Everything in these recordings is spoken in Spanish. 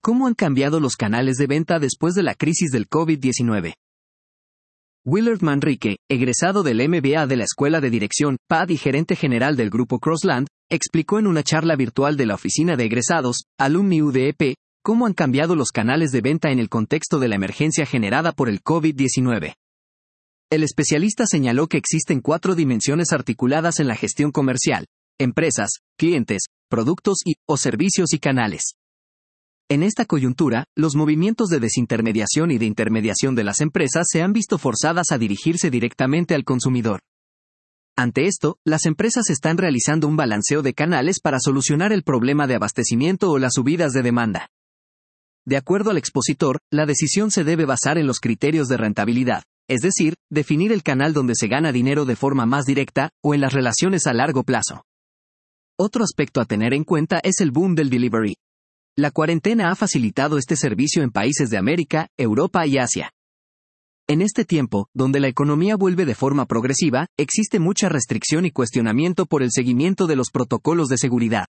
¿Cómo han cambiado los canales de venta después de la crisis del COVID-19? Willard Manrique, egresado del MBA de la Escuela de Dirección, PAD y gerente general del Grupo Crossland, explicó en una charla virtual de la Oficina de Egresados, Alumni UDEP, cómo han cambiado los canales de venta en el contexto de la emergencia generada por el COVID-19. El especialista señaló que existen 4 dimensiones articuladas en la gestión comercial: empresas, clientes, productos o servicios y canales. En esta coyuntura, los movimientos de desintermediación y de intermediación de las empresas se han visto forzadas a dirigirse directamente al consumidor. Ante esto, las empresas están realizando un balanceo de canales para solucionar el problema de abastecimiento o las subidas de demanda. De acuerdo al expositor, la decisión se debe basar en los criterios de rentabilidad, es decir, definir el canal donde se gana dinero de forma más directa, o en las relaciones a largo plazo. Otro aspecto a tener en cuenta es el boom del delivery. La cuarentena ha facilitado este servicio en países de América, Europa y Asia. En este tiempo, donde la economía vuelve de forma progresiva, existe mucha restricción y cuestionamiento por el seguimiento de los protocolos de seguridad.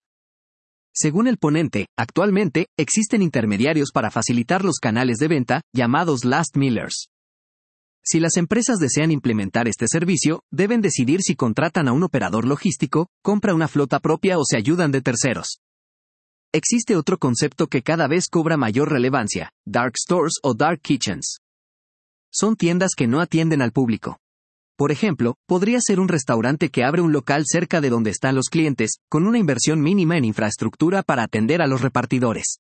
Según el ponente, actualmente, existen intermediarios para facilitar los canales de venta, llamados last millers. Si las empresas desean implementar este servicio, deben decidir si contratan a un operador logístico, compran una flota propia o se ayudan de terceros. Existe otro concepto que cada vez cobra mayor relevancia: dark stores o dark kitchens. Son tiendas que no atienden al público. Por ejemplo, podría ser un restaurante que abre un local cerca de donde están los clientes, con una inversión mínima en infraestructura para atender a los repartidores.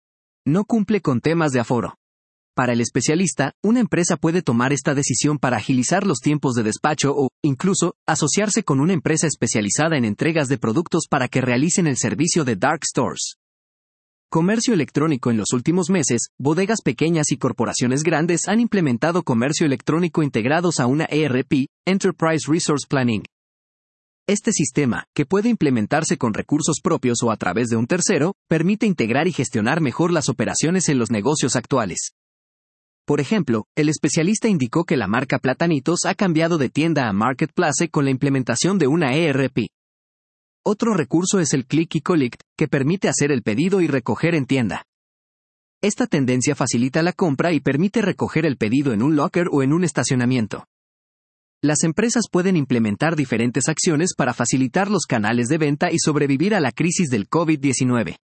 No cumple con temas de aforo. Para el especialista, una empresa puede tomar esta decisión para agilizar los tiempos de despacho o, incluso, asociarse con una empresa especializada en entregas de productos para que realicen el servicio de dark stores. Comercio electrónico. En los últimos meses, bodegas pequeñas y corporaciones grandes han implementado comercio electrónico integrados a una ERP, Enterprise Resource Planning. Este sistema, que puede implementarse con recursos propios o a través de un tercero, permite integrar y gestionar mejor las operaciones en los negocios actuales. Por ejemplo, el especialista indicó que la marca Platanitos ha cambiado de tienda a Marketplace con la implementación de una ERP. Otro recurso es el Click y Collect, que permite hacer el pedido y recoger en tienda. Esta tendencia facilita la compra y permite recoger el pedido en un locker o en un estacionamiento. Las empresas pueden implementar diferentes acciones para facilitar los canales de venta y sobrevivir a la crisis del COVID-19.